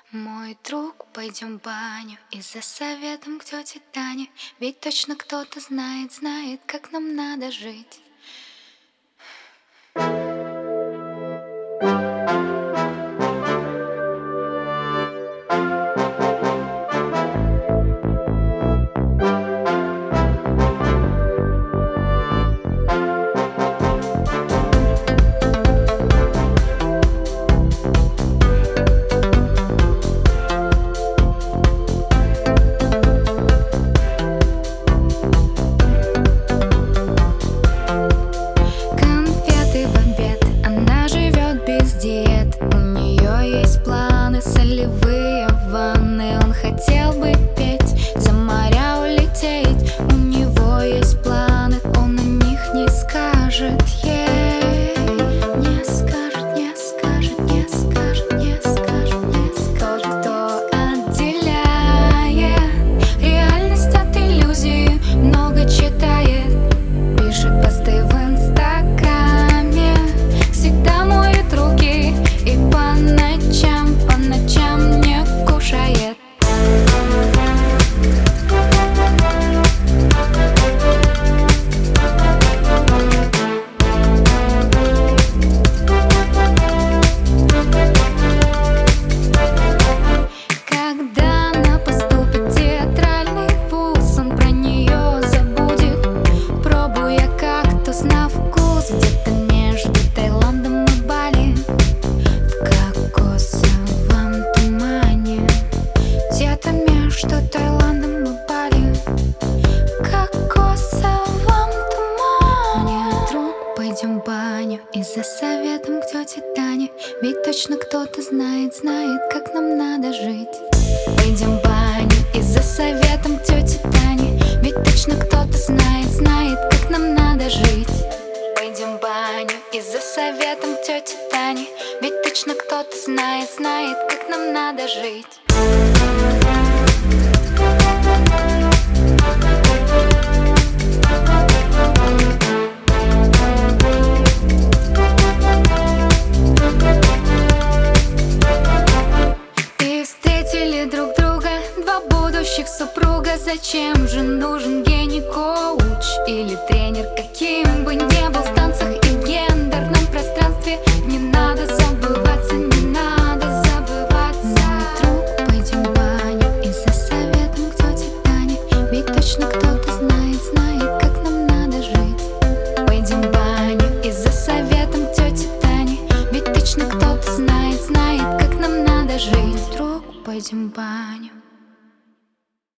Мой друг, пойдем в баню и за советом к тете Тане. Ведь точно кто-то знает, как нам надо жить. Солевые ванны, он хотел бы петь, за моря улететь. У него есть планы, он о них не скажет ей. Не скажет, не скажет, не скажет, не скажет, не скажет. Тот, кто отделяет реальность от иллюзии, много читает, пишет посты в Инстаграме, всегда моет руки и по ночам не кушает. Когда она поступит в театральный вуз, он про нее забудет, пробуя кактус на вкус. Где-то между Таиландом и Бали, в кокосовом тумане. Где-то между Таиландом и Бали, в кокосовом тумане. Друг, пойдем в баню и за советом к тете Тане. Ведь точно кто-то знает, как нам надо жить. Пойдем в баню и за советом к тете Тане. Ведь точно кто-то знает, как нам надо жить. Пойдем в баню и за советом к тете Тане. Ведь точно кто-то знает, как нам надо жить. И встретили друг друга два будущих супруга. Зачем же нужен гений-коуч или тренер, каким бы ни был в танцах и в гендерном пространстве? Не надо забываться, не надо забываться. Мой друг, пойдем в баню и за советом к тете Тане. Ведь точно кто-то знает, как нам надо жить. Пойдем в баню и за советом к тете Тане. Ведь точно кто-то знает, как нам надо жить. Друг, пойдем в баню.